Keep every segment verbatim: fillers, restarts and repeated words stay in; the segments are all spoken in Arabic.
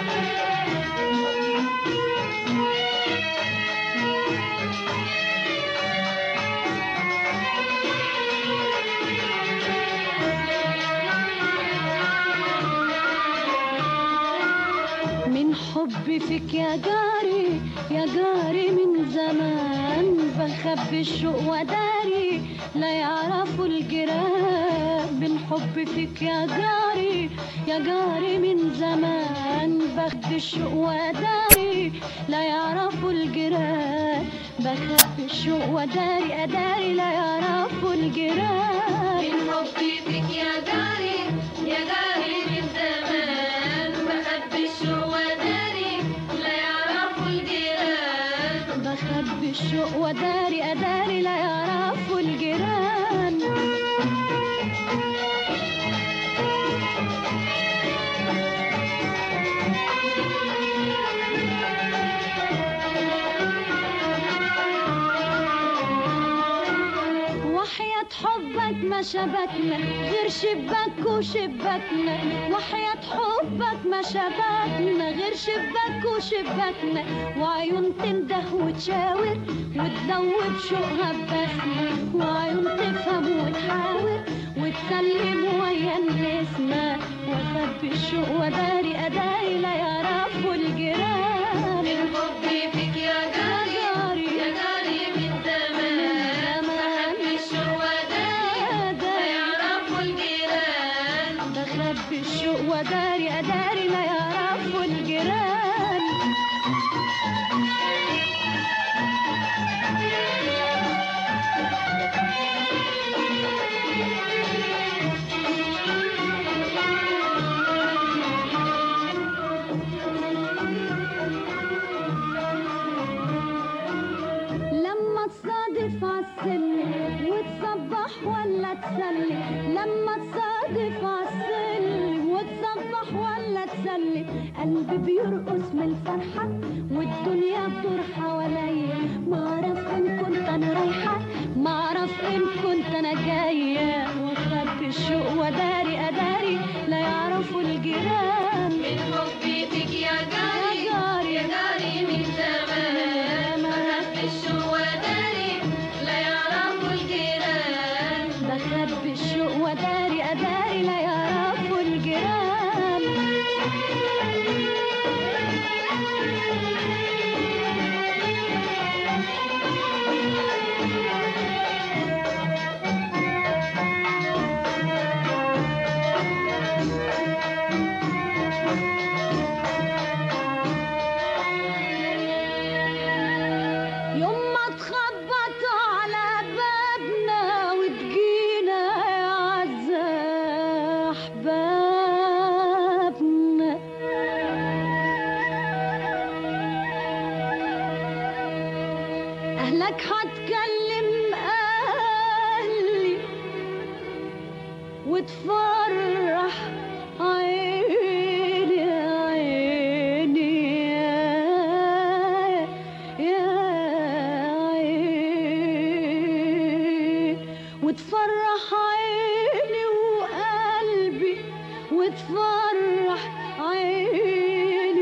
حبي فيك يا جاري يا جاري من زمان، بخبي الشوق وداري لا يعرفوا الجيران. من حبي فيك يا جاري يا جاري من زمان، بخبي الشوق وداري لا يعرفوا الجيران. بخبي الشوق وداري أداري لا يعرفوا الجيران. من حبي فيك يا جاري يا جاري من زمان، بخبي الشوق وداري لا يعرفوا الجيران. بخبي الشوق وداري أداري لا يعرفوا الجيران. وحياة حبك ما شبكنا غير شباك وشباكنا، وحياة حبك ما شبكنا غير شباك وشباكنا. وعيون تنده وتشاور وتدوب شوقها ببسمة، وعيون تفهم وتحاور وتسلم ويا النسمة. واخبي الشوق وداري أداري لا يعرفوا الجيران. من حبي فيك يا جاري يا جاري من زمان، بخبي الشوق وداري لا يعرفوا الجيران. بخبي الشوق وداري أداري لا يعرفوا الجيران. لما تصادف عالسلم وتصبح ولا تسلي، لما تصادف عالسلم وتصبح ولا تسلي، قلبي بيرقص من الفرحة والدنيا بتدور حواليا. معرف إن كنت أنا رايحة معرف إن كنت أنا جاية. واخبي الشوق وداري أداري لا يعرفوا الجيران. من حبي فيك يا جاري يا جاري من زمان، بخبي الشوق وداري لا يعرفوا الجيران. بخبي الشوق وداري أداري لا يعرفوا الجيران. يوم ما تخبط على بابنا وتجينا يا عزة أحبابنا، أهلك هتكلم أهلي وتفرح عيني عيني يا عيني، وتفرح عيني وقلبي وتفرح عيني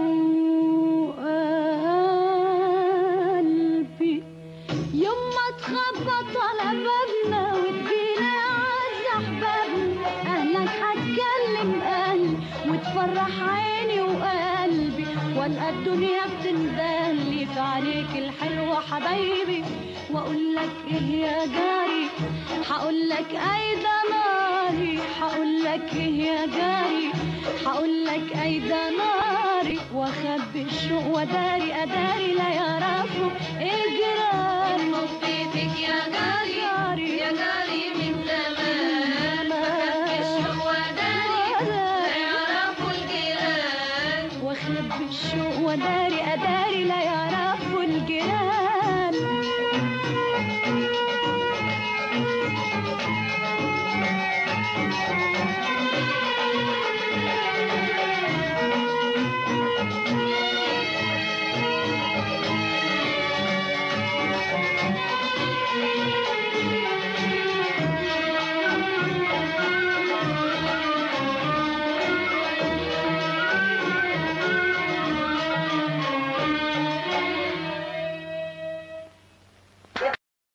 وقلبي. يوم ما تخبط على بابنا وتجينا عز أحبابنا، أهلك هتكلم أهلي وتفرح عيني وقلبي. والقى الدنيا بتندهلي في عليك الحلوة حبايبي. واقول لك ايه يا جاري هقول لك ايدا ناري، هقول لك ايه يا جاري هقول لك ايدا ناري. واخبي الشوق وداري اداري لا يعرفوا الجيران. من حبي فيك يا جاري يا جاري من زمان، بخبي الشوق وداري لا يعرفوا الجيران. واخبي الشوق وداري أداري لا يعرفوا الجيران.